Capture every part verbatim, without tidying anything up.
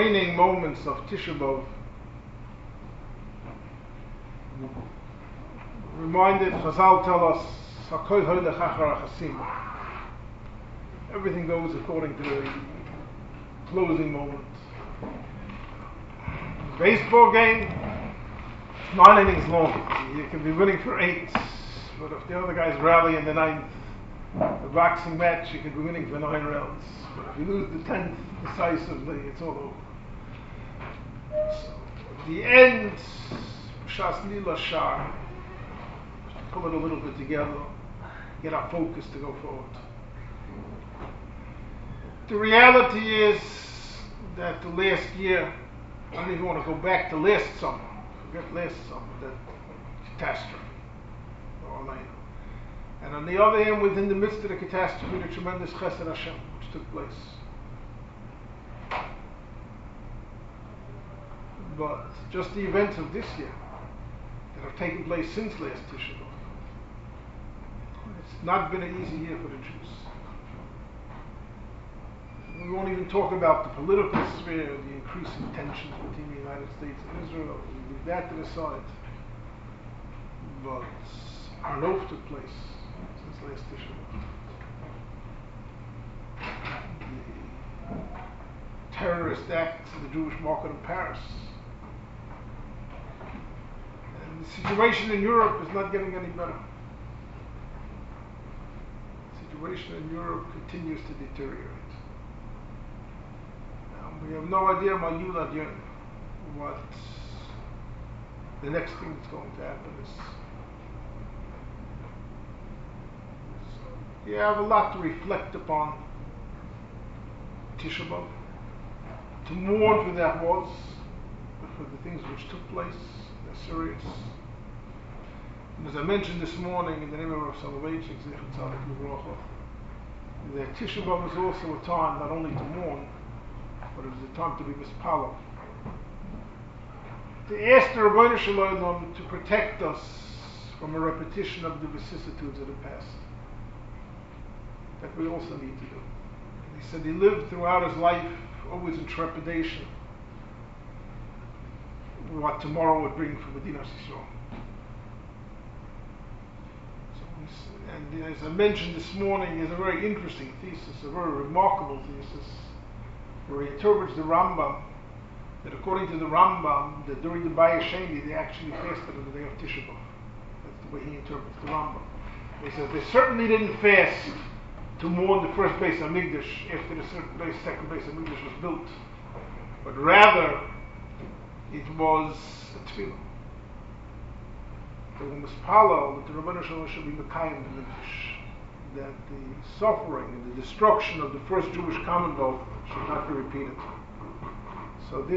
waning moments of Tisha B'Av, reminded, Chazal tell us, Hakol hoylech achar hachasim. Everything goes according to the closing moment. Baseball game, nine innings long. You can be winning for eight, but if the other guys rally in the ninth, a boxing match, you can be winning for nine rounds. But if you lose the tenth decisively, it's all over. So, at the end, Shas Lila Shar, pull it a little bit together, get our focus to go forward. The reality is that the last year, I don't even want to go back to last summer, forget last summer, that catastrophe. And on the other hand, within the midst of the catastrophe, the tremendous Chesed Hashem, which took place. But just the events of this year that have taken place since last Tisha B'Av, it's not been an easy year for the Jews. We won't even talk about the political sphere, the increasing tensions between the United States and Israel. We leave that to the side. But Arnov took place since last Tisha B'Av. The terrorist acts in the Jewish market in Paris. And the situation in Europe is not getting any better. The situation in Europe continues to deteriorate. We have no idea, my Yulad Yom, what the next thing that's going to happen is. So you have a lot to reflect upon Tisha B'Av, to mourn for that was, but for the things which took place, they're serious. And as I mentioned this morning in the name of Rav Soloveitchik, Zechat Tzadik Livrocha, that Tisha B'Av is also a time not only to mourn, but it is a time to be mispalel. To ask the Rebbeinu Shalom to protect us from a repetition of the vicissitudes of the past. That we also need to do. And he said he lived throughout his life always in trepidation what tomorrow would bring for Medina Yisrael. So, and as I mentioned this morning, is a very interesting thesis, a very remarkable thesis, where he interprets the Rambam, that according to the Rambam, that during the Bayis Sheni, they actually fasted on the day of Tisha B'Av. That's the way he interprets the Rambam. He says they certainly didn't fast to mourn the first Beis HaMikdash after the second Beis HaMikdash was built, but rather it was a tefillah. They were mispalel that the Rebbeinu Shalom should be Mekayim the Mikdash, that the suffering and the destruction of the first Jewish Commonwealth should not be repeated. So this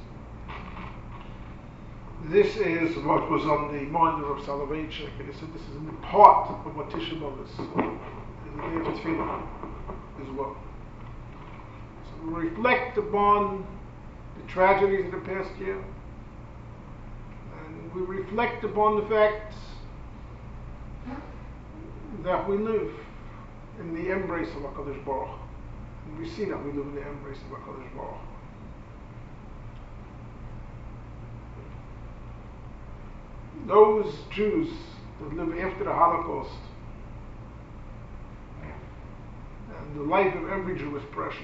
this is what was on the mind of Soloveitchik, and he said this is a part of what Tisha B'Av is, is the day of Tefillah as well. So we reflect upon the tragedies of the past year, and we reflect upon the fact that we live in the embrace of HaKadosh Baruch Hu. And we see that we live in the embrace of HaKadosh Baruch Hu. Those Jews that live after the Holocaust, and the life of every Jew is precious,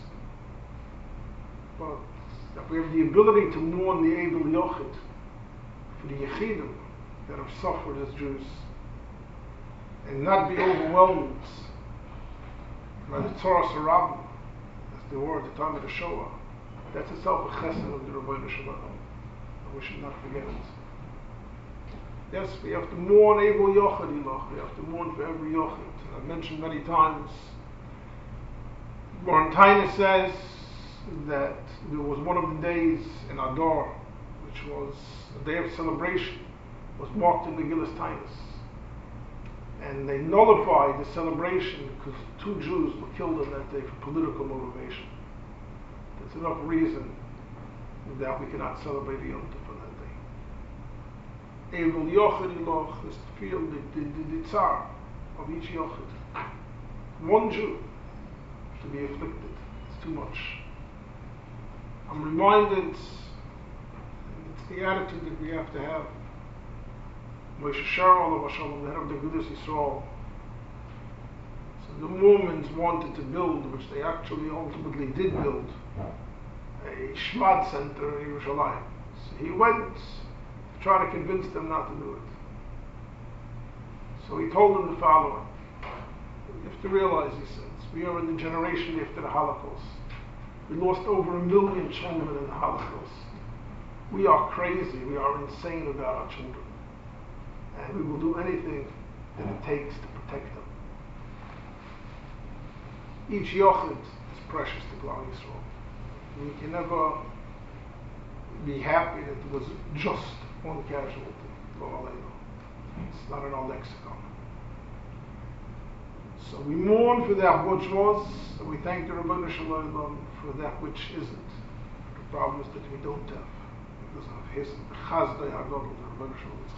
but that we have the ability to mourn the Evel Yochid for the Yechidim that have suffered as Jews, and not be overwhelmed by the Torah Sarabim, as they were at the time of the Shoah. That's itself a chesed of the Rebbeinu Shalom, and we should not forget it. Yes, we have to mourn Evel Yochid Ilach, we have to mourn for every Yochid. And I've mentioned many times, Goran Taina says that there was one of the days in Adar, which was a day of celebration, was marked in the Megillas Tainus. And they nullified the celebration because two Jews were killed on that day for political motivation. That's enough reason that we cannot celebrate the Yom Tov on that day. Evel Yochid Ilach is to feel the, the, the, the tsar of each Yochid. One Jew to be afflicted. It's too much. I'm reminded, it's the attitude that we have to have. Moshe Sharol of Hashem, the head of the Agudas Yisrael. So the Mormons wanted to build, which they actually ultimately did build, a Shmad center in Yerushalayim. So he went to try to convince them not to do it. So he told them the following. You have to realize, he says, we are in the generation after the Holocaust. We lost over a million children in the Holocaust. We are crazy, we are insane about our children. And we will do anything that it takes to protect them. Each yochid is precious to Klal Yisrael. We can never be happy that it was just one casualty. It's not in our lexicon. So we mourn for that which was, and we thank the Ribbono Shel Olam for that which isn't. The problem is that we don't have. Because of his chazdei hagadol, the Ribbono Shel Olam's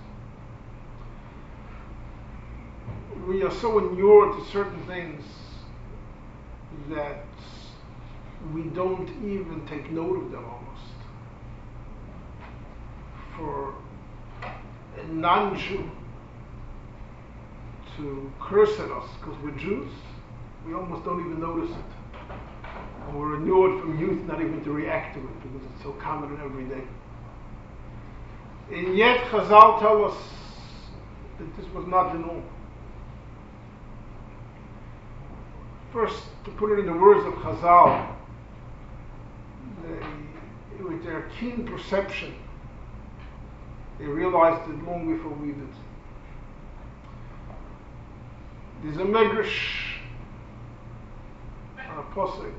chesed. We are so inured to certain things that we don't even take note of them almost. For a non-Jew to curse at us because we're Jews, we almost don't even notice it. And we're inured from youth not even to react to it because it's so common and everyday. And yet Chazal tell us that this was not the norm. First, to put it in the words of Chazal, they, with their keen perception, they realized it long before we did. There's a medrash on a posek.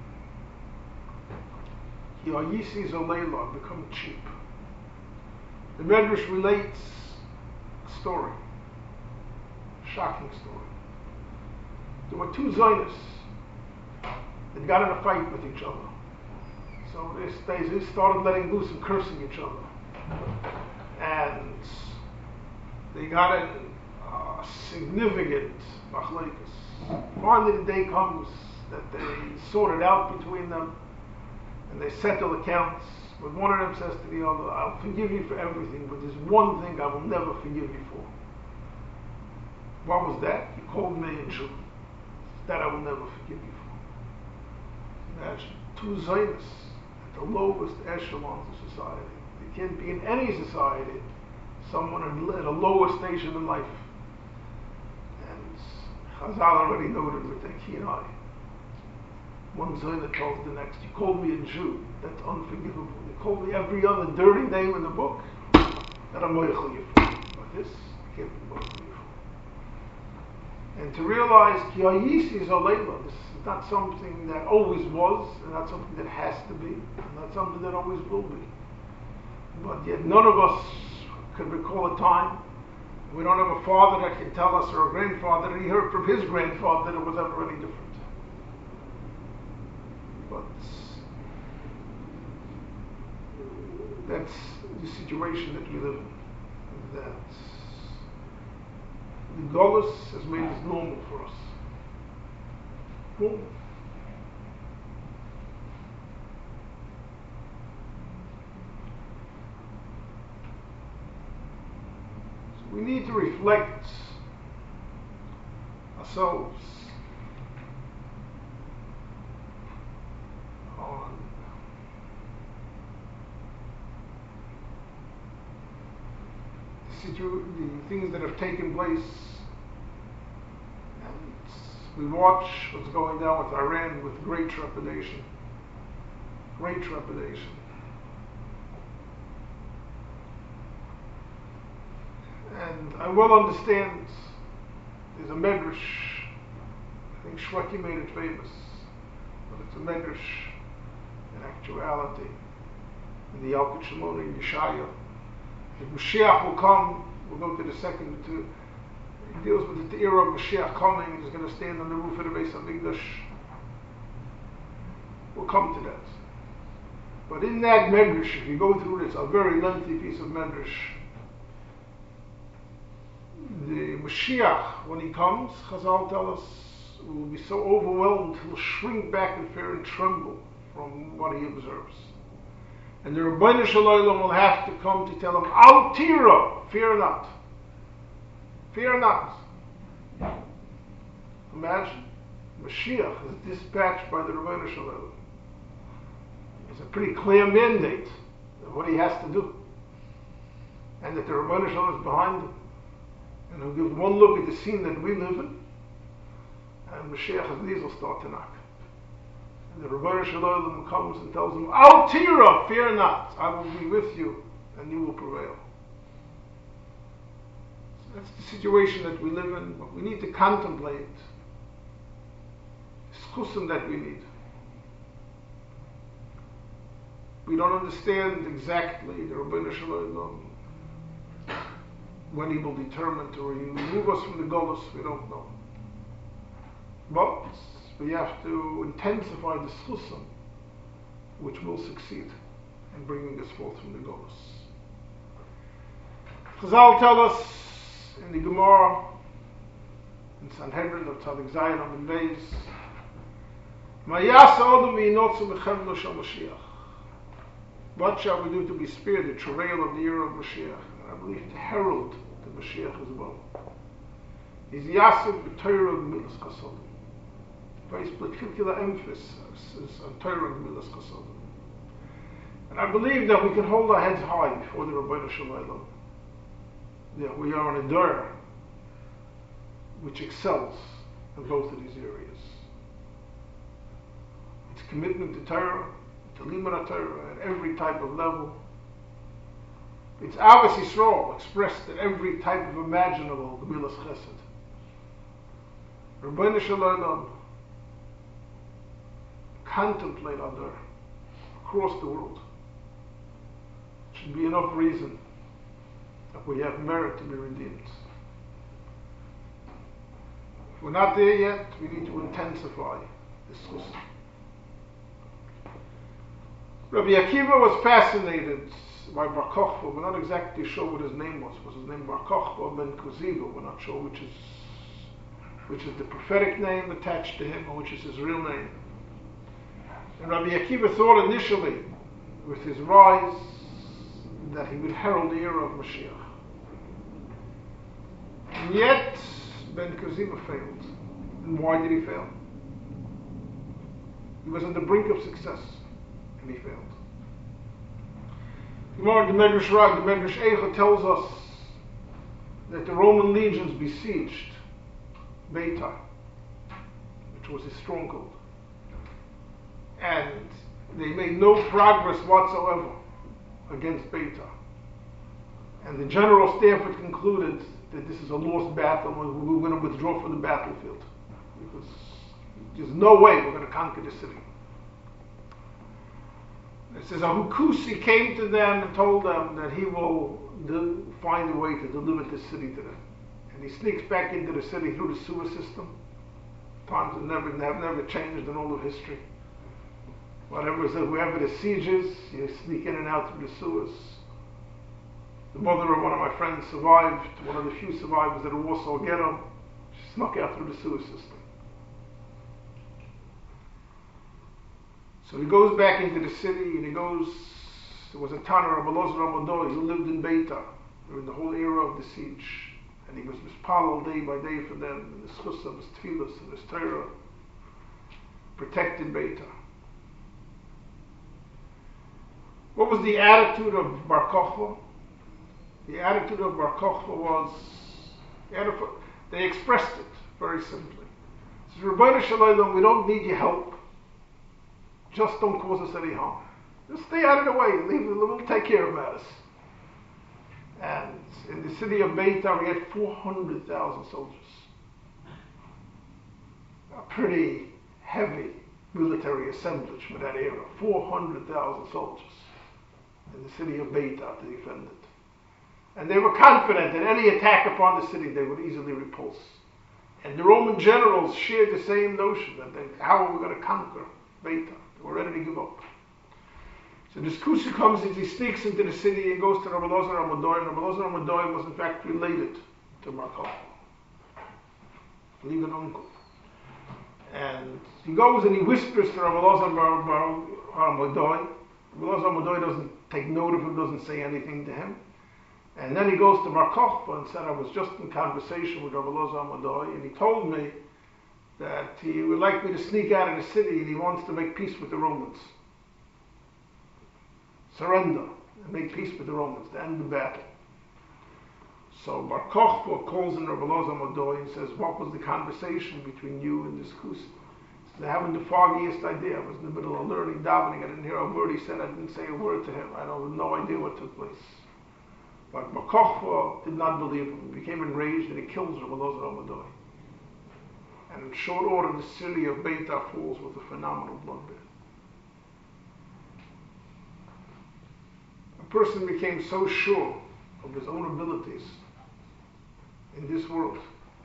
Yisi Zolela, become cheap. The medrash relates a story, a shocking story. There were two Zionists that got in a fight with each other. So they, they started letting loose and cursing each other. And they got in uh, significant machlekes. Finally the day comes that they sort it out between them and they settle accounts. But one of them says to the other, I'll forgive you for everything, but there's one thing I will never forgive you for. What was that? You called me a Jew. That I will never forgive you for. Imagine, two Zionists at the lowest echelons of society. There can't be in any society someone at a lower station in life. And Chazal already noted with their keen eye. One Zionist told the next, you called me a Jew, that's unforgivable. You called me every other dirty name in the book, that I'm moichel you for. But this, I can't be moichel you for. And to realize, Ki Yisi Zolela, this is not something that always was, and not something that has to be, and not something that always will be. But yet none of us can recall a time, we don't have a father that can tell us, or a grandfather that he heard from his grandfather that it was ever any different. But that's the situation that we live in. That the Golus has made this normal for us. Normal. So we need to reflect ourselves on the, situ- the things that have taken place, and we watch what's going down with Iran with great trepidation. Great trepidation. And I well understand there's a medrash, I think Shweki made it famous, but it's a medrash in actuality, in the Yalkut Shimon in Yeshaya. If Mashiach will come, we'll go to the second, to, it deals with the era of Mashiach coming, he's going to stand on the roof of the Beis HaMikdash. We'll come to that. But in that medrash, if you go through it, it's a very lengthy piece of medrash. The Mashiach, when he comes, Chazal tell us, will be so overwhelmed, he'll shrink back in fear and tremble. from what he observes. And the Rebbeinu Shalom will have to come to tell him, Al Tira, fear not. Fear not. Imagine, Mashiach is dispatched by the Rebbeinu Shalom. It's a pretty clear mandate of what he has to do. And that the Rebbeinu Shalom is behind him. And he'll give one look at the scene that we live in, and Mashiach's knees will start to knock. And the Rebbeinu Shalom comes and tells him, Al Tira, fear not, I will be with you, and you will prevail. So that's the situation that we live in, but we need to contemplate the schusim that we need. We don't understand exactly the Rebbeinu Shalom, when he will determine to remove us from the Golus, we don't know. But we have to intensify the schusim, which will succeed in bringing us forth from the Golus. Chazal tell us in the Gemara, in Sanhedrin of Tzadik Zayin on the Beis, Mayasa Odom Yinotzu Mechemlo Shal Mashiach. What shall we do to be spared the travail of the year of Mashiach? And I believe to herald the Mashiach as well. Is Yasib B'Torah Gemilas Chasodim. Very particular emphasis on Torah Gemilas Chasodim. And I believe that we can hold our heads high before the Rebbeinu Shalom. That we are in a door which excels in both of these areas. Its commitment to Torah, to Limud Torah at every type of level. It's Avos Yisrael expressed at every type of imaginable Gemilas Chesed. Rebbeinu Shalom contemplate our door across the world. It should be enough reason that we have merit to be redeemed. If we're not there yet, we need to intensify this schusim. Rabbi Akiva was fascinated by Bar Kochba. We're not exactly sure what his name was. Was his name Bar Kochba ben Kuziba? We're not sure which is which is the prophetic name attached to him or which is his real name. And Rabbi Akiva thought initially, with his rise, that he would herald the era of Mashiach. And yet, Ben Kuziba failed. And why did he fail? He was on the brink of success, and he failed. Gemara, the Medrash Rag, the Medrash Eicha tells us that the Roman legions besieged Beitar, which was his stronghold. And they made no progress whatsoever against Beitar. And the general staff had concluded that this is a lost battle and we're going to withdraw from the battlefield. Because there's no way we're going to conquer the city. It says, Ahukusi came to them and told them that he will do, find a way to deliver the city to them. And he sneaks back into the city through the sewer system. Times have never, have never changed in all of history. Whatever is, whoever the sieges, you sneak in and out through the sewers. The mother of one of my friends survived, one of the few survivors at a Warsaw ghetto. She snuck out through the sewer system. So he goes back into the city and he goes, there was a Tanner of Elazar Amadoi who lived in Beitar during the whole era of the siege. And he was mispalel day by day for them, and his chusam, his tefillas, and his Torah protected Beitar. What was the attitude of Bar Kochba? The attitude of Bar Kochba was, they expressed it very simply. It says, Rebbeinu Shalom, we don't need your help. Just don't cause us any harm. Just stay out of the way. Leave, we'll take care of matters. And in the city of Beitar, we had four hundred thousand soldiers. A pretty heavy military assemblage for that era. four hundred thousand soldiers in the city of Beitar to defend it. And they were confident that any attack upon the city they would easily repulse. And the Roman generals shared the same notion that they, how are we going to conquer Beitar? They were ready to give up. So this Kusi comes and he sneaks into the city and goes to Rabbi Elazar Amadoi. And Rabbi Elazar Amadoi was in fact related to Bar Kochba. Believe an uncle. And he goes and he whispers to Rabbi Elazar Bar Bar Hamadoi. Rabbi Elazar Hamadoi doesn't take note of him, doesn't say anything to him. And then he goes to Bar Kochba and said, I was just in conversation with Rabbi Elazar Hamadoi, and he told me that he would like me to sneak out of the city and he wants to make peace with the Romans. Surrender and make peace with the Romans, to end the battle. So Bar Kochba calls in Rabbi Elazar Hamadoi and says, what was the conversation between you and this Kusi? He said, I haven't the foggiest idea. I was in the middle of learning davening. I didn't hear a word he said. I didn't say a word to him. I have no idea what took place. But Bar Kochba did not believe him. He became enraged and he kills Rabbi Elazar Hamadoi. And in short order, the city of Beitar falls with a phenomenal bloodbath. A person became so sure of his own abilities in this world.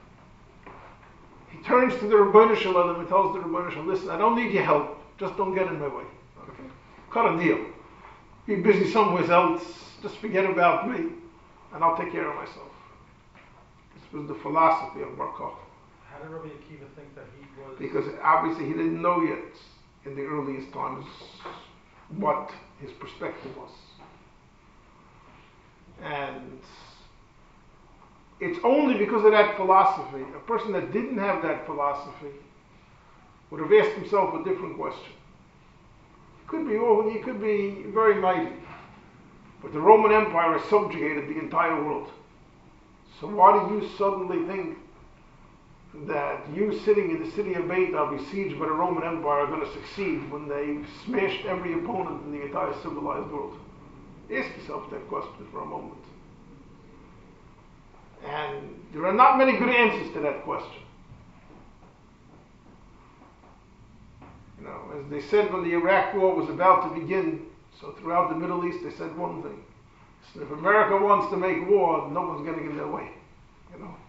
He turns to the Rebbeinu Shalom and tells the Rebbeinu Shalom, listen, I don't need your help, just don't get in my way. Okay? Cut a deal. Be busy somewhere else, just forget about me, and I'll take care of myself. This was the philosophy of Bar Kochba. How did Rabbi Akiva think that he was... Because obviously he didn't know yet, in the earliest times, what his perspective was. And it's only because of that philosophy, a person that didn't have that philosophy would have asked himself a different question. Could be, well, he could be very mighty, but the Roman Empire has subjugated the entire world. So why do you suddenly think that you sitting in the city of Beitar besieged by the Roman Empire are going to succeed when they've smashed every opponent in the entire civilized world? Ask yourself that question for a moment. And there are not many good answers to that question. You know, as they said when the Iraq War was about to begin, so throughout the Middle East they said one thing. So if America wants to make war, no one's going to get in their way. You know.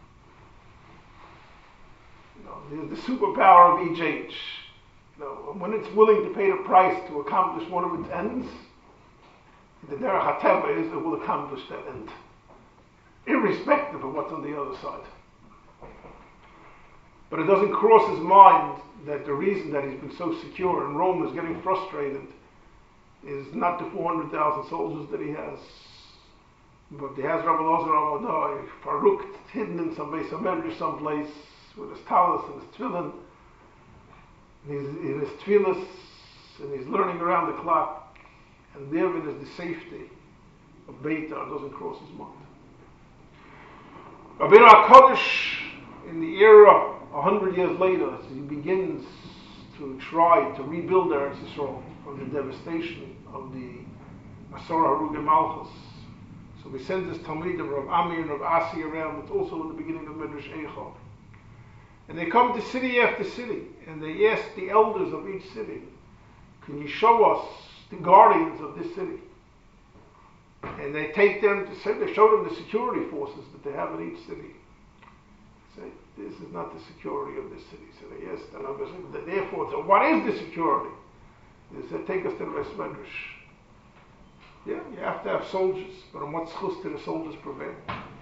You know, there's the superpower of each age. You know, when it's willing to pay the price to accomplish one of its ends, the Derech HaTeva is it will accomplish that end, irrespective of what's on the other side. But it doesn't cross his mind that the reason that he's been so secure and Rome is getting frustrated is not the four hundred thousand soldiers that he has, but he has Rabbi Elazar Hamadoi, Farouk, hidden in some Beis HaMedrash someplace with his talis and his tefillin, and he's in his tefillas, and he's learning around the clock. And therein is the safety of Beitar, doesn't cross his mind. Rabbeinu HaKadosh, in the era a hundred years later, as he begins to try to rebuild Eretz Yisrael from the devastation of the Asor Harugei Malchus, so he sends his Talmidim, Rav Ami and Rav Asi around. It's also in the beginning of Midrash Eichel. And they come to city after city, and they ask the elders of each city, can you show us the guardians of this city? And they take them to say, they show them the security forces that they have in each city. Say, this is not the security of this city. So they yes, then therefore, so what is the security? They said, take us to the Beis Medrash. Yeah, you have to have soldiers, but on what schus do the soldiers prevail?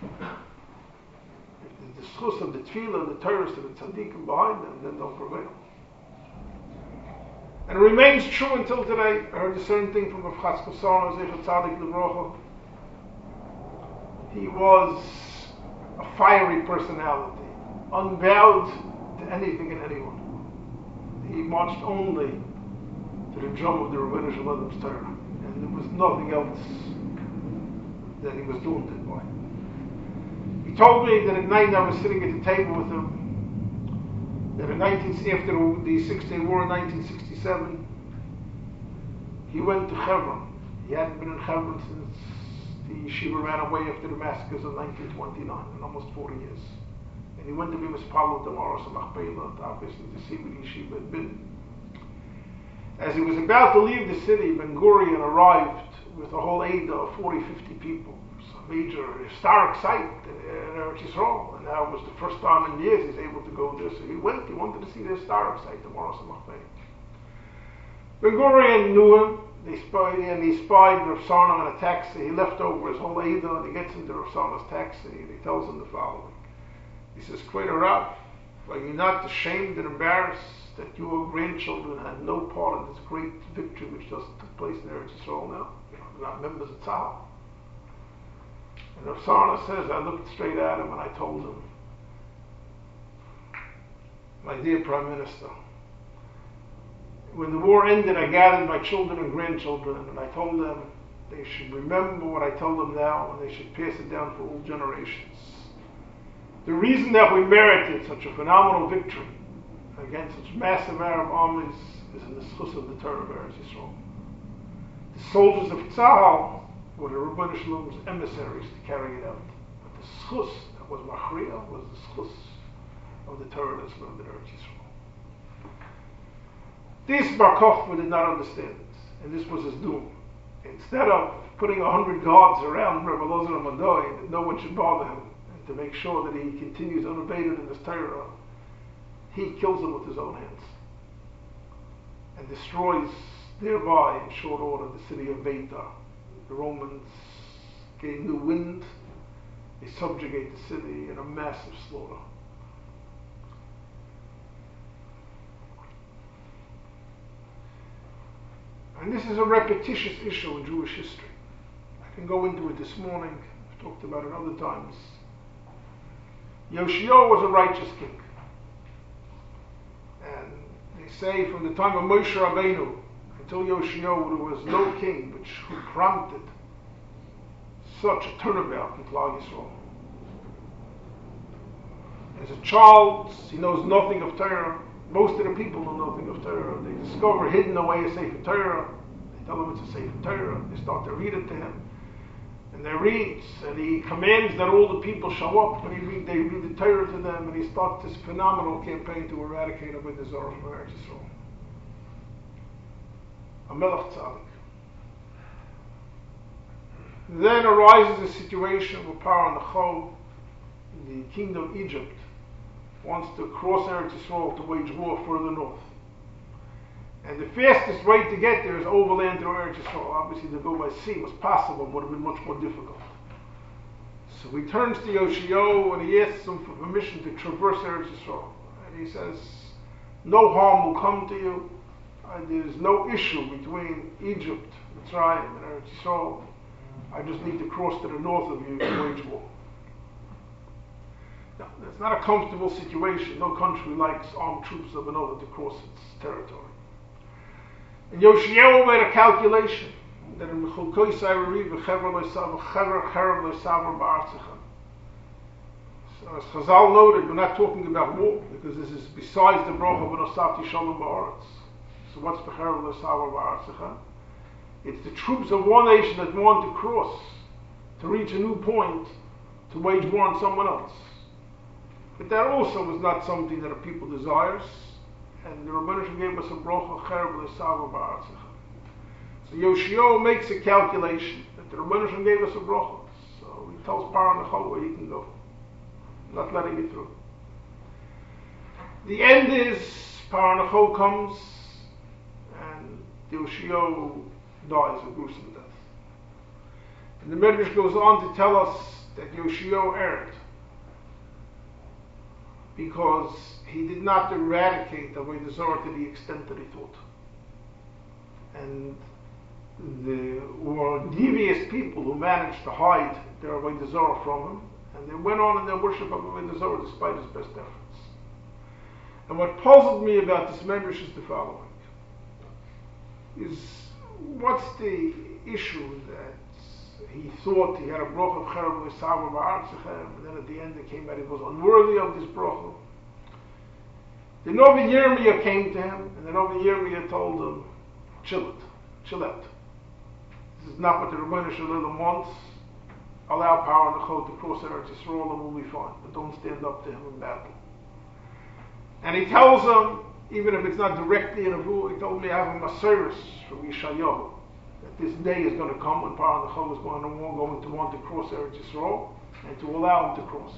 If the schus of the tefillah and the terrorists and the tzaddikim behind them, then they'll prevail. And it remains true until today. I heard a certain thing from Rav Chatzkel Sarno, Zecher Tzadik Livrocha. He was a fiery personality, unbound to anything and anyone. He marched only to the drum of the Rebbeinu Shalom's Torah, and there was nothing else that he was daunted by. He told me that at night I was sitting at the table with him, that in nineteen, after the Six-Day War in nineteen sixty-seven, he went to Hebron. He hadn't been in Hebron since the yeshiva ran away after the massacres of nineteen twenty-nine, in almost forty years. And he went to be Mispalel tomorrow, so Machpelah, obviously to see what the yeshiva had been. As he was about to leave the city, Ben Gurion arrived with a whole Eidah of forty, fifty people. A major historic site in Eretz Yisrael, and now it was the first time in years he's able to go there. So he went, he wanted to see the historic site, the Moros HaMachpelah. Ben Gurion knew him, they spied, and he spied Rav Sarno in a taxi. He left over his whole Eidah, and he gets into Rav Sarno's taxi, and he tells him the following. He says, Kvei Rav, are you not ashamed and embarrassed that your grandchildren had no part in this great victory which just took place in Eretz Yisrael now? You know, they're not members of Tzahal. And Rav Sarna says, I looked straight at him and I told him, my dear Prime Minister, when the war ended, I gathered my children and grandchildren and I told them they should remember what I tell them now and they should pass it down for all generations. The reason that we merited such a phenomenal victory against such massive Arab armies is in the schus of the Torah of Eretz Yisrael. The soldiers of Tzahal were the Rebbeinu Shalom's emissaries to carry it out. But the schus that was Machriya was the schus of the Torah that's learned in Eretz Yisrael. This Bar Kochba did not understand it, and this was his doom. Instead of putting a hundred guards around Rebbe Elazar Amadoi that no one should bother him, and to make sure that he continues unabated in his Torah, he kills him with his own hands and destroys thereby in short order the city of Beta. The Romans gain new wind, they subjugate the city in a massive slaughter. And this is a repetitious issue in Jewish history. I can go into it this morning, I've talked about it other times. Yoshio was a righteous king. And they say from the time of Moshe Rabbeinu until Yoshio, there was no king which who prompted such a turnabout in Klal Yisrael. As a child, he knows nothing of Torah. Most of the people know nothing of Torah. They discover hidden away a Sefer Torah. They tell him it's a Sefer Torah. They start to read it to him. And they read, and he commands that all the people show up, and he read, they read the Torah to them, and he starts this phenomenal campaign to eradicate Avodah Zarah from Eretz Yisrael. A Melech Tzadik. Then arises a situation where Paro Necho, the kingdom of Egypt, wants to cross Eretz Yisrael to wage war further north. And the fastest way to get there is overland through Eretz Yisrael. Obviously, to go by sea was possible, but would have been much more difficult. So he turns to Yoshio and he asks him for permission to traverse Eretz Yisrael. And he says, no harm will come to you. Uh, there's no issue between Egypt, Mitzrayim, and Eretz Yisrael. I just need to cross to the north of you to wage war. Now, it's not a comfortable situation. No country likes armed troops of another to cross its territory. And Yoshio made a calculation that in Mechulkoi Sairi v'chever lo savar chever cherev lo savar ba'artzecha. So as Chazal noted, we're not talking about war because this is besides the bracha v'nosafti shalom ba'aretz. So what's b'cherev lo savar ba'artzecha? It's the troops of one nation that want to cross to reach a new point to wage war on someone else. But that also is not something that a people desires. And the Rebbeinu gave us a bracha cherev le'sava ba'artzecha. So Yoshio makes a calculation that the Rebbeinu gave us a bracha. So he tells Paro Necho where he can go, not letting it through. The end is Paro Necho comes and Yoshio dies a gruesome death. And the Medrash goes on to tell us that Yoshio erred because he did not eradicate the Avodah Zarah to the extent that he thought. And the were devious people who managed to hide their Avodah Zarah from him, and they went on in their worship of Avodah Zarah despite his best efforts. And what puzzled me about this medrash is the following. Is what's the issue that he thought he had a bracha of cherev le'sava ba'artzecha, and then at the end it came out he was unworthy of this bracha. The Novi Yirmiyah came to him, and the Novi Yirmiyah told him, chill it, chill out. This is not what the Rebbeinu Shalom wants. Allow Paro Necho to cross Eretz Yisrael and we'll be fine, but don't stand up to him in battle. And he tells him, even if it's not directly in a rule, he told me I have a Maseris from Yeshayahu, that this day is going to come when Paro Necho is going to, want, going to want to cross Eretz Yisrael, and to allow him to cross.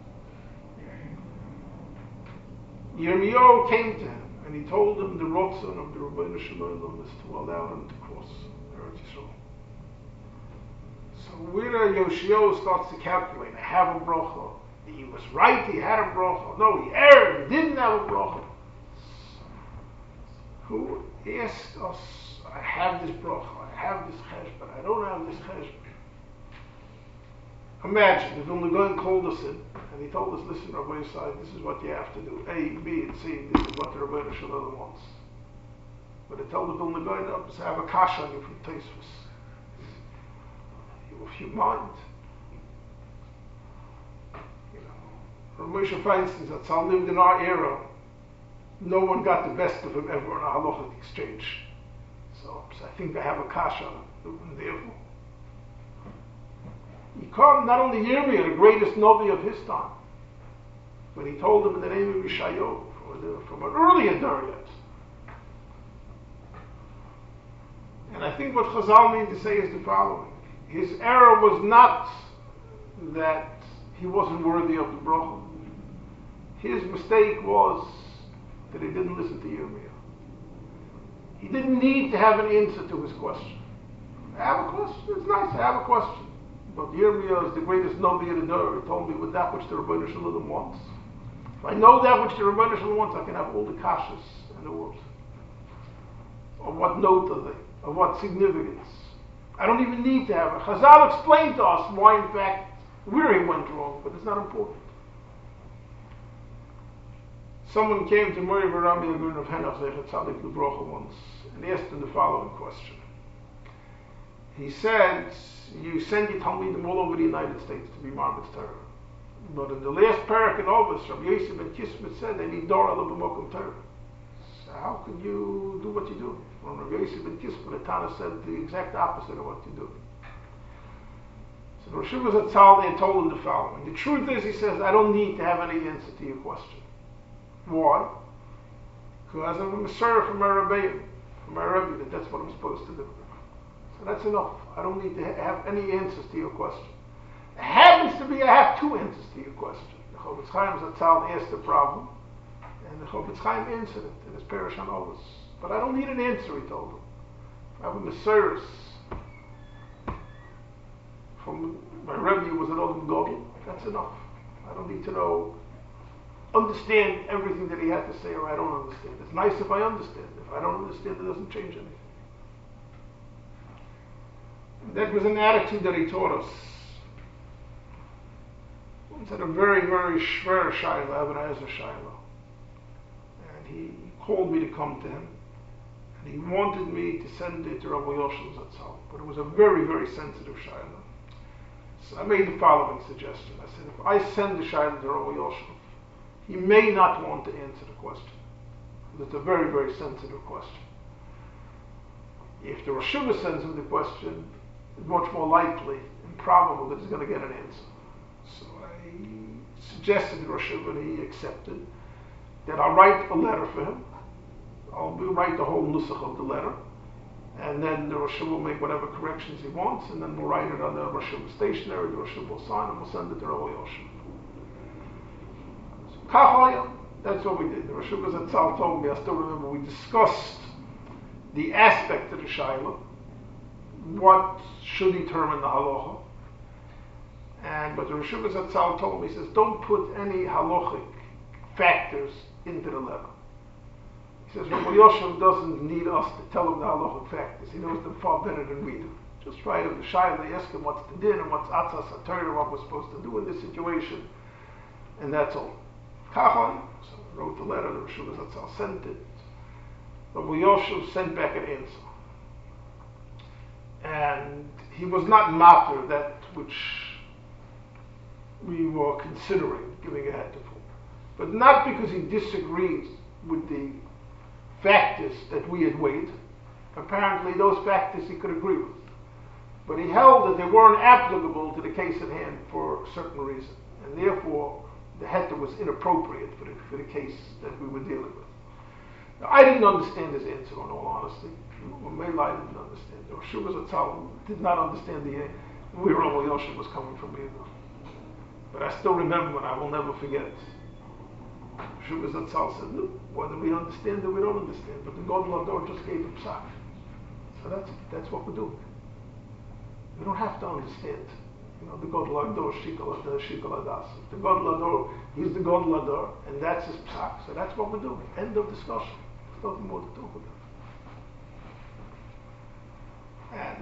Yirmiyahu came to him, and he told him the Rotzon of the Rebbeinu Shalom is to allow him to cross Eretz Yisrael. So where Yoshio starts to calculate, I have a bracha. He was right, he had a bracha. No, he erred, he didn't have a bracha. who asked us, I have this bracha, I have this chesh, but I don't have this chesh. Imagine if Vilna Gaon called us in and he told us, listen, Rabbi Yisai, this is what you have to do. A, B, and C, this is what the Rabbi Shalom wants. But he told the Vilna Gaon, I have a kash on you from Tosfos. If you mind, you know, Rav Moshe Feinstein that Tzal lived in our era. No one got the best of him ever in a halachic exchange. So, so I think they have a kash on him. Therefore, he called not only Yirmiyah, the greatest Novi of his time, but he told him in the name of Yeshayahu from, from an earlier Dariat. And I think what Chazal mean to say is the following. His error was not that he wasn't worthy of the bracha. His mistake was that he didn't listen to Yirmiyah. He didn't need to have an answer to his question. I have a question. It's nice to have a question. But Yirmiyah is the greatest Novi of the Dor. He told me with that which the Rebbeinu Shalom wants. If I know that which the Rebbeinu Shalom wants, I can have all the kashas in the world. Of what note are they? Of what significance? I don't even need to have it. Chazal explained to us why, in fact, where he went wrong, but it's not important. Someone came to Mori Barami Lagun of Henach Zechat Tzadik Lebrocha once and asked him the following question. He said, you send your Talmidim all over the United States to be Margaret's Torah. But in the last parak in Ovis, Rabbi Yosef ben Kismet said they need Dora L'B'Mokum Torah. So how can you do what you do? When Rabbi Yosef ben Kismet, the Tana said the exact opposite of what you do. So Rosh Hashanah Zatzal, they told him the following. The truth is, he says, I don't need to have any answer to your question. Why? Because I'm a Messiah from my Rebbeim, from my Rebbe, that that's what I'm supposed to do. So that's enough. I don't need to have any answers to your question. It happens to be I have two answers to your question. The Chofetz Chaim Zatzal asked the problem, and the Chofetz Chaim answered it in his Perush HaNovos. But I don't need an answer, he told him. I have a Messiah from my Rebbe who was an Odom Godel. That's enough. I don't need to know, understand everything that he had to say, or I don't understand. It's nice if I understand. If I don't understand, it doesn't change anything. That was an attitude that he taught us. Once had a very, very shver shayla, Eben Ezer shayla. And he called me to come to him. And he wanted me to send it to Rabbi Yoshem Zatzal. But it was a very, very sensitive shayla. So I made the following suggestion. I said, if I send the shayla to Rabbi Yoshem, he may not want to answer the question. It's a very, very sensitive question. If the Rosh Hashanah sends him the question, it's much more likely and probable that he's going to get an answer. So I suggested to Rosh Hashanah, and he accepted, that I'll write a letter for him. I'll write the whole nusach of the letter, and then the Rosh Hashanah will make whatever corrections he wants, and then we'll write it on the Rosh Hashanah stationery, the Rosh Hashanah will sign, and we'll send it to Rabbi Yoshem. So, Kachaya, that's what we did. The Rosh Hashanah Zatzal told me, I still remember, we discussed the aspect of the Shaila, what should determine the halacha, and but the Rosh Hashanah Zatzal told me, he says, don't put any halachic factors into the letter. He says, Rabbi Yoshem doesn't need us to tell him the halachic factors. He knows them far better than we do. Just write him the Shaila, ask him what's the din and what's atzas HaTorah, what we're supposed to do in this situation, and that's all. Kachon, so I wrote the letter, the Rosh Hashanah Zatzal sent it. Rabbi Yoshem sent back an answer. And he was not matter that which we were considering giving a head to for. But not because he disagreed with the factors that we had weighed. Apparently those factors he could agree with. But he held that they weren't applicable to the case at hand for a certain reason. And therefore the heter was inappropriate for the, for the case that we were dealing with. Now, I didn't understand his answer, in all honesty. Maybe I didn't understand. Or Shuvah Zatzal did not understand the where Rabbi Yoshem was coming from either. But I still remember, and I will never forget. Shuvah Zatzal said, "No, whether we understand it, we don't understand." But the God Lador just gave him psak. So that's that's what we're doing. We don't have to understand. You know, the God Lador, Shikol Adar, Shikol Adas. The God Lador, he's the God Lador, and that's his psak. So that's what we're doing. End of discussion. There's nothing more to talk about.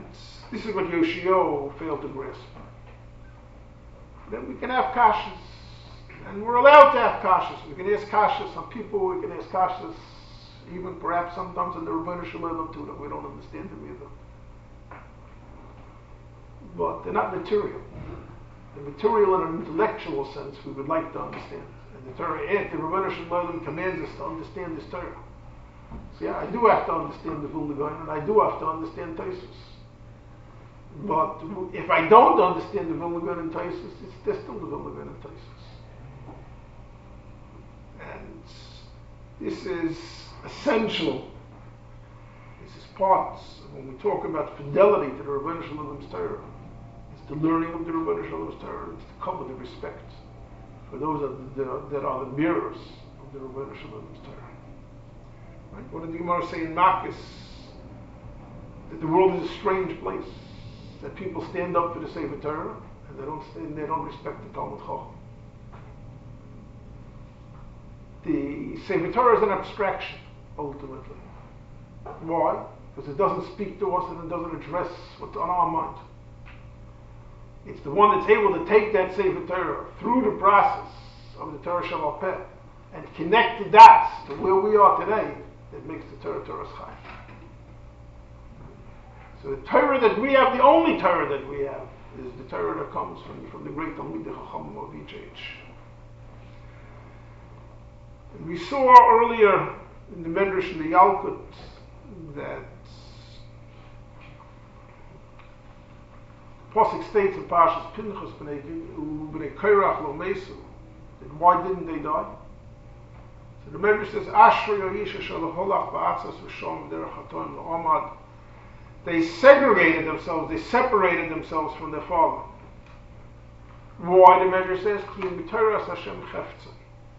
this is what Yoshio failed to grasp. Then we can have kashas, and we're allowed to have kashas. We can ask kashas on people, we can ask kashas even perhaps sometimes in the Rebbeinu Shalom too, that we don't understand them either. But they're not material. The material in an intellectual sense we would like to understand. And the Torah, the Rebbeinu Shalom commands us to understand this Torah. So yeah, I do have to understand the Vilna Gaon, and I do have to understand Taisus. But if I don't understand the Vilna Gaon and Taisus, it's there's still the Vilna Gaon and Taisus. And this is essential. This is part, when we talk about fidelity to the Rebbeinu Shalom's Torah, it's the learning of the Rebbeinu Shalom's Torah, it's to come with the respect for those that, that, that are the bearers of the Rebbeinu Shalom's Torah. Right? What did the Gemara say in Makis? That the world is a strange place. That people stand up for the Sefer Torah and they don't stand, they don't respect the Talmud Chacham. The Sefer Torah is an abstraction, ultimately. Why? Because it doesn't speak to us and it doesn't address what's on our mind. It's the one that's able to take that Sefer Torah through the process of the Torah Shabbat Peh and connect the dots to where we are today that makes the Torah Torah's Chai. So the Torah that we have, the only Torah that we have, is the Torah that comes from, from the great Talmidei Chachamim of each age. And we saw earlier in the Medrash in the Yalkut that the Pasuk states in Parshas Pinchas B'nei Korach Lo Mesu, that why didn't they die? So the Medrash says, Ashrei Ha'isha Shelo Holach Ba'atzas V'Shom Derech HaTorah L'Omad. They segregated themselves, they separated themselves from their father. Why? The Medrash says, Ki B'Torah Hashem Cheftzah.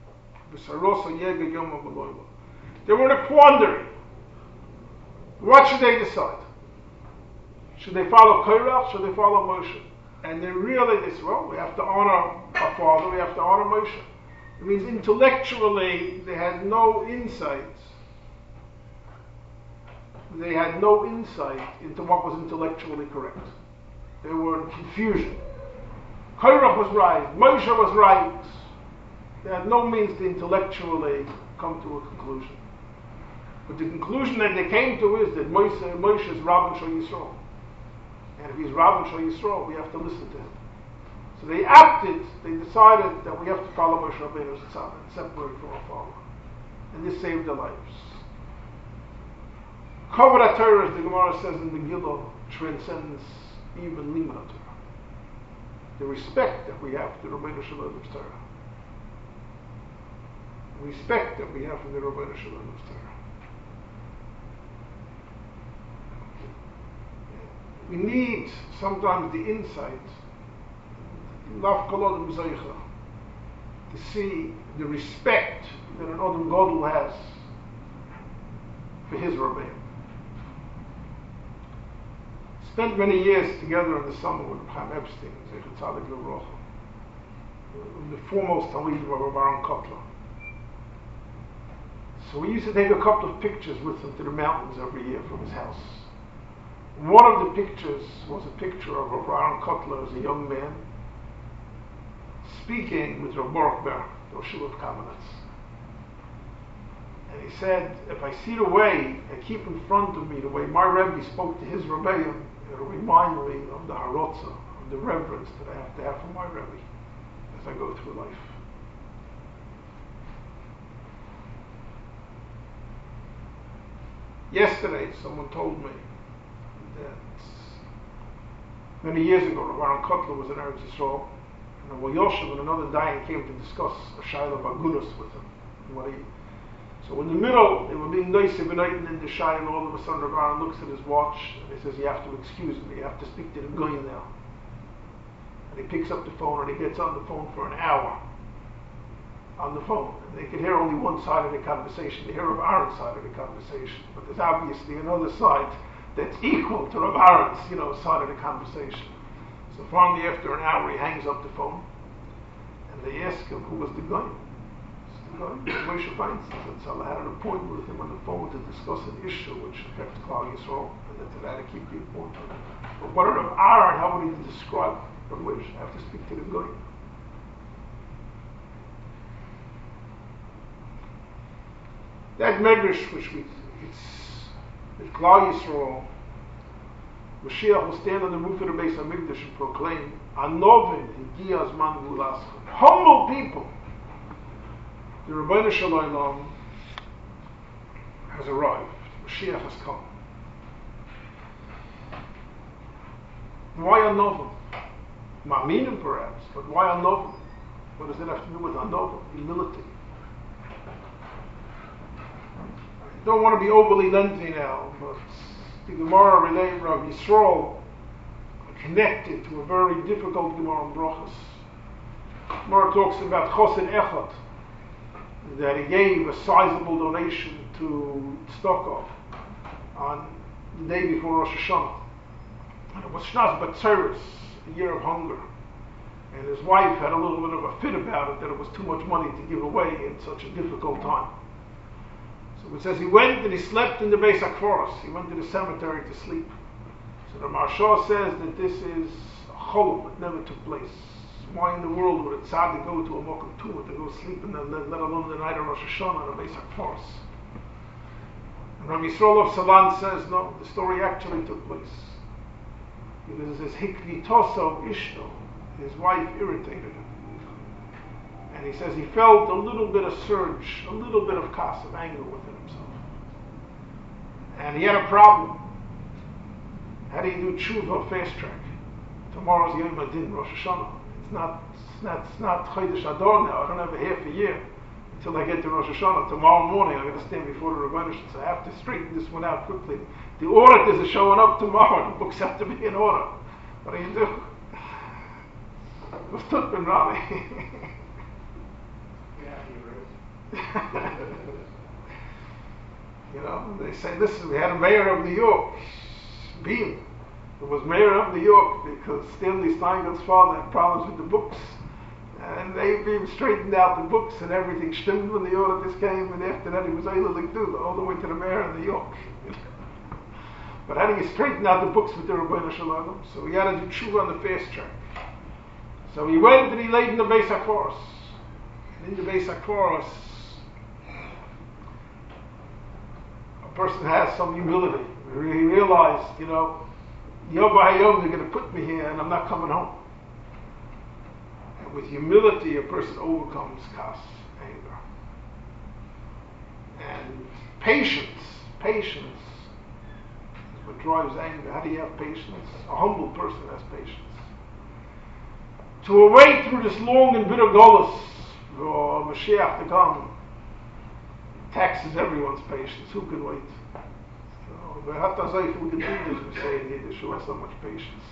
They were in a quandary. What should they decide? Should they follow Korach? Should they follow Moshe? And they realized this, well, we have to honor our father, we have to honor Moshe. It means intellectually they had no insight. They had no insight into what was intellectually correct. They were in confusion. Korach was right, Moshe was right. They had no means to intellectually come to a conclusion. But the conclusion that they came to is that Moshe, Moshe is Rabban Shal Yisrael. And if he's Rabban Shal Yisrael, we have to listen to him. So they opted, they decided that we have to follow Moshe Rabbeinu's tzad and separate from our father. And this saved their lives. Kavod HaTorah, as the Gemara says in the Gillah, transcends even Limud HaTorah. The respect that we have for the Rebbeinu Shalom's Torah. Respect that we have for the Rebbeinu Shalom's Torah. We need sometimes the insight, Lav Kol Adam Zoicha, to see the respect that an Adam Gadol has for his Rebbeinu. Spent many years together in the summer with Chaim Epstein, Zeichat Tzadik Livrocha, the foremost Talmid of Rav Aaron Kotler. So we used to take a couple of pictures with him to the mountains every year from his house. One of the pictures was a picture of Rav Aaron Kotler as a young man speaking with Rav Baruch Ber, the Rosh of Kamenetz. And he said, if I see the way, I keep in front of me the way my Rebbe spoke to his Rebbeim, it'll remind me of the Harotza, of the reverence that I have to have for my Rebbe as I go through life. Yesterday, someone told me that many years ago, Rav Aaron Kotler was in Eretz Yisrael, and Rav Yoshev and another Dayan came to discuss a Shaila Bagunus with him. And what he, so in the middle, they were being nice and in the Shai, and all of a sudden Rav Aaron looks at his watch, and he says, you have to excuse me, you have to speak to the Goyin now. And he picks up the phone, and he gets on the phone for an hour. On the phone. And they could hear only one side of the conversation. They hear Rav Aaron's side of the conversation. But there's obviously another side that's equal to Rav Aaron's, you know, side of the conversation. So finally, after an hour, he hangs up the phone. And they ask him, who was the guy? Moshe Feinstein, and so I had an appointment with him on the phone to discuss an issue which affects Klal Yisrael, and that I had to keep the appointment. But what are the Aaron, how would he describe the Moshe? I have to speak to the guy. That medrash which we, it's, that Klal Yisrael, Mashiach will stand on the roof of the Beis HaMikdash and proclaim, Anovin Higi Azman Gulas. Humble people. The Rebbeinu Shalom has arrived. Mashiach has come. Why Anovin? Ma'aminim perhaps, but why Anovin? What does that have to do with Anovin? Humility. I don't want to be overly lengthy now, but the Gemara related Rav Yisrael connected to a very difficult Gemara in Brachos. Gemara talks about Chosid Echad, that he gave a sizable donation to Stokov on the day before Rosh Hashanah. And it was Shnas Batzeres, a year of hunger. And his wife had a little bit of a fit about it, that it was too much money to give away in such a difficult time. So it says he went and he slept in the Beis HaKforos. He went to the cemetery to sleep. So the Maharsha says that this is a cholom, it never took place. Why in the world would a tzaddik go to a Mokum Tumah to go sleep in the, let, let alone the night of Rosh Hashanah on the Beis HaKforos? And Rabbi Yisrael of Salan says, no, the story actually took place. Because it says, Hikvi Toso Ishto, his wife irritated him. And he says he felt a little bit of surge, a little bit of kas, of anger within himself. And he had a problem. How do you do tshuva fast track? Tomorrow's Yom Adin, Rosh Hashanah. It's not, it's not, it's not Chodesh Adar now. I don't have a half a year until I get to Rosh Hashanah. Tomorrow morning I'm going to stand before the Rebbeinu, so I have to straighten this one out quickly. The auditors are showing up tomorrow. The books have to be in order. What do you do? What's Tutman Rami? You know, they say, listen, we had a mayor of New York, Beale, who was mayor of New York because Stanley Steingold's father had problems with the books. And they even straightened out the books and everything stimmed when the auditors came, and after that he was able to do all the way to the mayor of New York. But how do you straighten out the books with the Rebbeinu Shalom? So he had to do tshuva on the fast track. So he went and he laid in the Beis HaKforos. And in the Beis HaKforos, a person has some humility. He realized, you know, Yom Hayom, they're going to put me here and I'm not coming home. And with humility, a person overcomes kas, anger. And patience, patience is what drives anger. How do you have patience? A humble person has patience. To await through this long and bitter golus for Mashiach to come taxes everyone's patience. Who can wait? So, we can do this, we say in Yiddish, who has so much patience.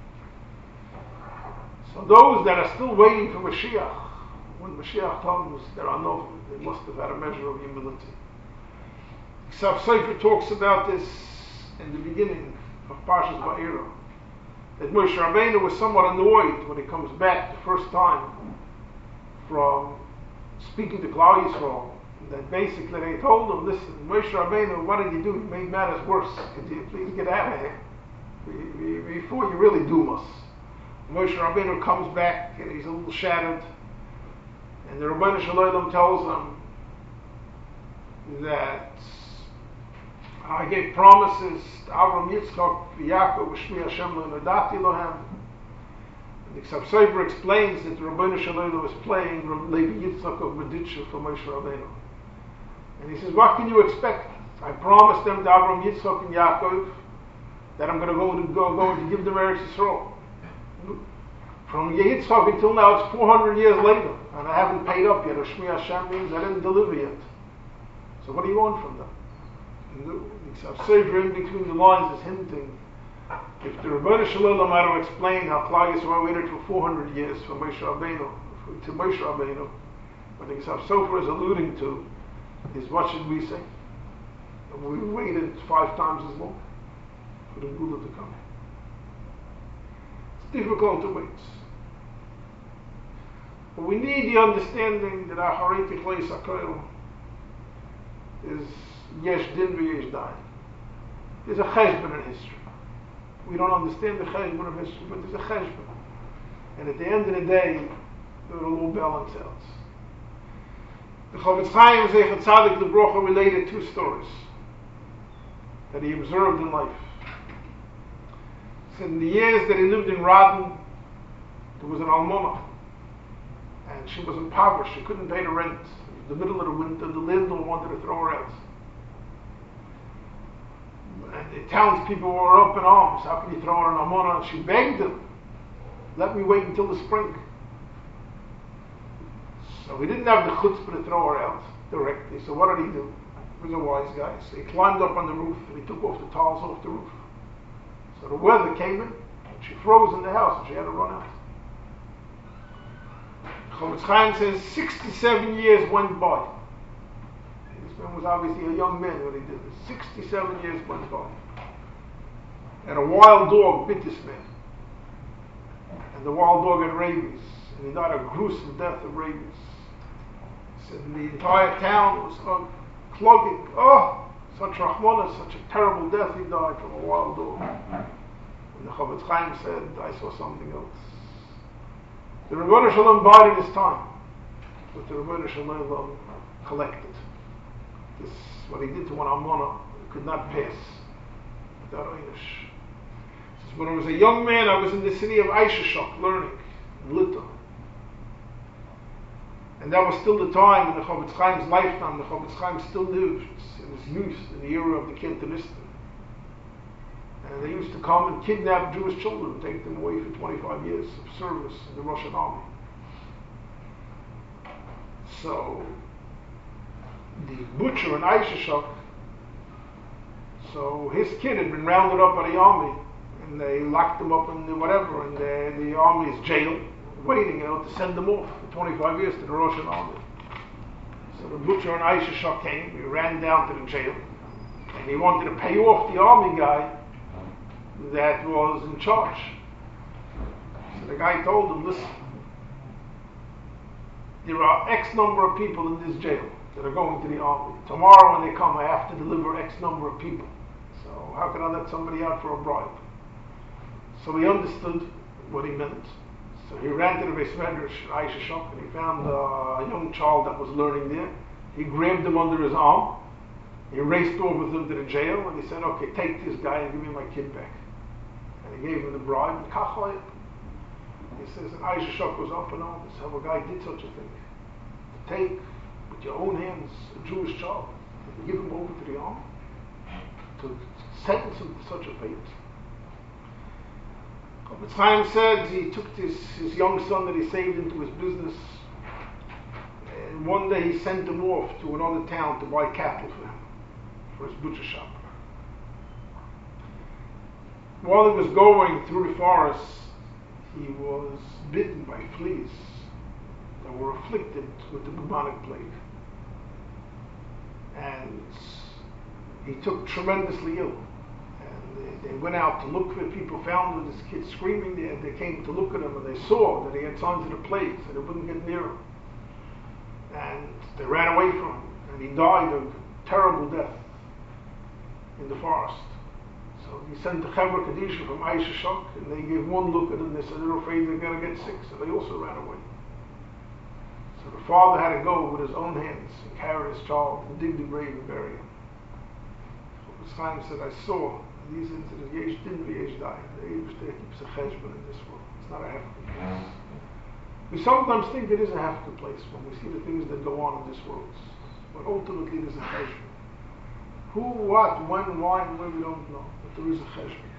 So those that are still waiting for Mashiach, when Mashiach comes, there are no, they must have had a measure of humility. Ksav Sefer talks about this in the beginning of Parshas Va'era, that Moshe Rabbeinu was somewhat annoyed when he comes back the first time from speaking to Klal Yisrael. That basically they told him, listen, Moshe Rabbeinu, what did you do? You made matters worse. Could you please get out of here before you really doom us? Moshe Rabbeinu comes back and he's a little shattered, and the Rebbeinu Shalom tells him that I gave promises to Avram, Yitzchak, Yaakov, Shmi Hashem lo nodati lohem. And the Ksav Sefer explains that the Rebbeinu Shalom was playing Levi Yitzchak of Meditcha for Moshe Rabbeinu. And he says, what can you expect? I promised them to Avram, Yitzchak, and Yaakov that I'm going to go to go, go to give them Eretz Yisrael. From Yitzchak until now, it's four hundred years later, and I haven't paid up yet. Shmi Hashem means I didn't deliver yet. So what do you want from them? And the Ksav Sefer in between the lines is hinting, if the Rebbeinu Shalom had to explain how Klal Yisrael waited for four hundred years for Moshe Rabbeinu, to Moshe Rabbeinu, what the Ksav Sefer is alluding to is, what should we say? And we waited five times as long for the Gula to come. It's difficult to wait. But we need the understanding that our Harei Tichleis HaKoil is Yesh Din v'Yesh Dai. There's a cheshbon in history. We don't understand the cheshbon of history, but there's a cheshbon. And at the end of the day, it will all balance out. The Chavetz Chaim Zeichat Tzadik L'Brocha related two stories that he observed in life. So in the years that he lived in Radin, there was an almana, and she was impoverished. She couldn't pay the rent. It was the middle of the winter. The landlord wanted to throw her out. And the townspeople were up in arms. How can you throw her an almana? And she begged them, let me wait until the spring. So he didn't have the chutzpah to throw her out directly. So what did he do? He was a wise guy. So he climbed up on the roof and he took off the tiles off the roof. So the weather came in and she froze in the house and she had to run out. Chavetz Chaim says sixty-seven years went by. This man was obviously a young man when he did this. sixty-seven years went by. And a wild dog bit this man. And the wild dog had rabies. And he died a gruesome death of rabies. He said the entire town was uh, clogging. Oh, such Rahmana, such a terrible death he died from a wild dog. And the Chavetz Chaim said, I saw something else. The Rebbeinu Shalom died in his time, but the Rebbeinu Shalom collected. This, what he did to one almana, could not pass without einish. When I was a young man, I was in the city of Aishashok learning in Lita. And that was still the time in the Chavetz Chaim's lifetime. The Chavetz Chaim still lived in his youth, in the era of the Cantonistan. And they used to come and kidnap Jewish children and take them away for twenty-five years of service in the Russian army. So, the butcher in Aishashok, so his kid had been rounded up by the army, and they locked him up in the whatever, in the, the army's jail, waiting, you know, to send them off for twenty-five years to the Russian army. So the butcher in Aishashok came, he ran down to the jail, and he wanted to pay off the army guy that was in charge. So the guy told him, listen, there are X number of people in this jail that are going to the army. Tomorrow when they come, I have to deliver X number of people. So how can I let somebody out for a bribe? So he understood what he meant. So he ran to the Beis Medrash Aishashok and he found uh, a young child that was learning there. He grabbed him under his arm. He raced over with him to the jail and he said, okay, take this guy and give me my kid back. And he gave him the bribe and kachlayim. He says, and Aishashok was up and on. This how a guy did such a thing. To take with your own hands a Jewish child and give him over to the army. To sentence him to such a fate. Chavetz Chaim said he took this, his young son that he saved into his business, and one day he sent him off to another town to buy cattle for him, for his butcher shop. While he was going through the forest, he was bitten by fleas that were afflicted with the bubonic plague. And he took tremendously ill. They went out to look for people, found this kid screaming there. They came to look at him and they saw that he had signs of the plague, so they wouldn't get near him. And they ran away from him, and he died a terrible death in the forest. So he sent the Chevra Kadisha from Aishashok, and they gave one look at him. They said they're afraid they're going to get sick, so they also ran away. So the father had to go with his own hands and carry his child and dig the grave and bury him. So Chaim said, I saw these incidents, Yesh Din v'Yesh Dai. The Eibishter keeps a cheshbon in this world. It's not a hefker place. We sometimes think it is a hefker place when we see the things that go on in this world. But ultimately there's a cheshbon. Who, what, when, why, and where we don't know. But there is a cheshbon.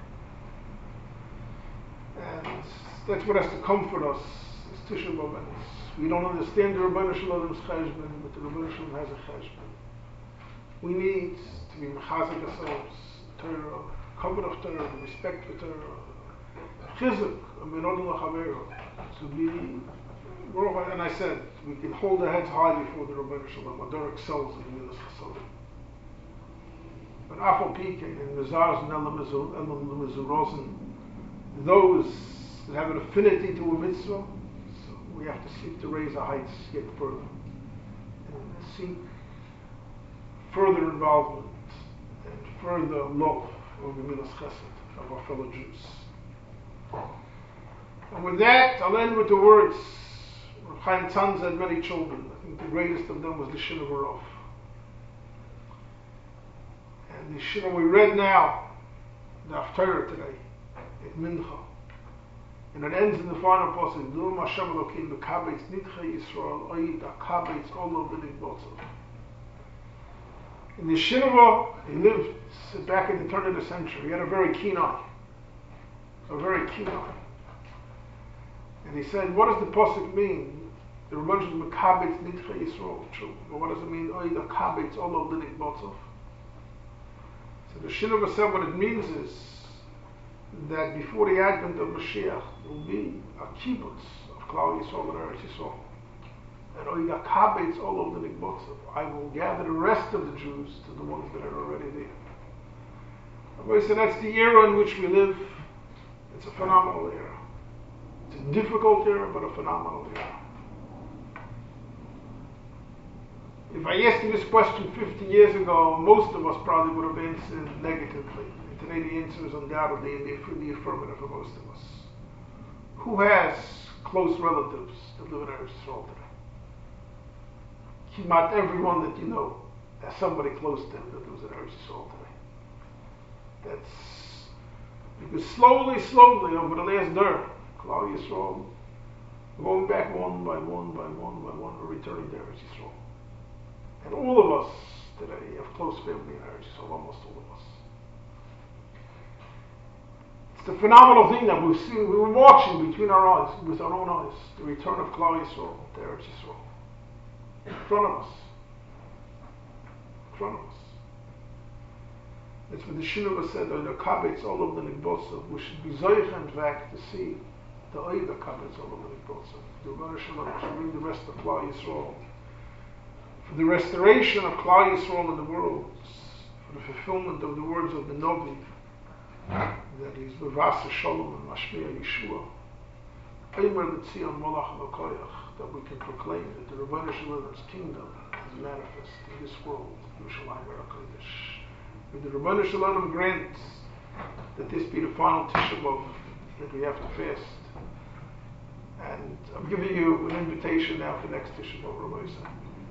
And that's what has to comfort us as Tisha B'Av. We don't understand the Rebbeinu Shalom's cheshbon, but the Rebbeinu Shalom has a cheshbon. We need to be mechazik ourselves, Torah, cover of Torah, respect for Torah, chizuk, to be, and I said, we can hold our heads high before the Rebbeinu Shalom. Ador excels in the Minas Chasadim. But Afal Pike and Mizars and Elam Mizurosen, those that have an affinity to a mitzvah, so we have to seek to raise our heights yet further and seek further involvement and further love of the Milas Chesed of our fellow Jews. And with that, I'll end with the words. Reb Chaim Tzanz had many children. I think the greatest of them was the Shina Barov. And the Shina we read now, the Haftarah today, at Mincha. And it ends in the final passage, Dum Hashem Elokim B'kabetz Nidchei Yisrael Oid HaKabetz Olav B'nei Botzav. In the Shinova, he lived back in the turn of the century. He had a very keen eye. A very keen eye. And he said, what does the pasuk mean? The Rebbeinu Shalom Mekabetz Nidchei Yisrael, children. But what does it mean? Oid HaKabetz Olav B'nei Botzav. So the Shinova said what it means is that before the advent of Mashiach, there will be a kibbutz of Klal Yisrael and Eretz Yisrael. And Oida Kabetz all over the Nigbotzav. I will gather the rest of the Jews to the ones that are already there. Rabbi said that's the era in which we live. It's a phenomenal era. It's a difficult era, but a phenomenal era. If I asked you this question fifty years ago, most of us probably would have answered negatively. And today the answer is undoubtedly in the, the affirmative for most of us. Who has close relatives that live in Eretz Yisrael today? Not everyone that you know has somebody close to them that lives in Eretz Yisrael today. That's because slowly, slowly over the last der, Klal Yisrael, going back one by one by one by one, we're returning to Eretz Yisrael. And all of us today have close family in Eretz Yisrael, almost all of us. It's the phenomenal thing that we've seen, we were watching between our eyes, with our own eyes, the return of Klal Yisrael to Eretz Yisrael. In front of us. In front of us. It's what the Shinova said, the Kabetz all of the Nigbotzav. We should be zoich, in fact, to see the Oida Kabetz all of the Nigbotzav. The Rebbeinu Shalom should bring the rest of Klal Yisrael. For the restoration of Klal Yisrael in the world, for the fulfillment of the words of the Novi, that is Bevasa Shalom and Mashmiya Yeshua. Eimer L'Tzion Molach L'Koyach, that we can proclaim that the Rebbeinu Shalom's kingdom is manifest in this world, Yerushalayim HaKodesh. May the Rebbeinu Shalom grant that this be the final Tisha B'Av that we have to fast. And I'm giving you an invitation now for next Tisha B'Av, Rabbi Yisrael.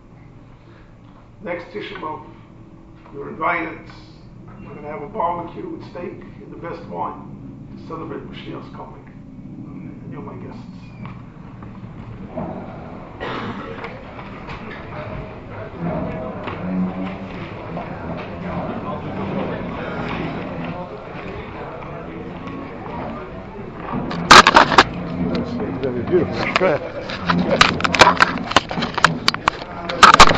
Next Tisha B'Av, you're invited. We're going to have a barbecue with steak and the best wine to celebrate Mashiach's coming. And you're my guests. That's very beautiful.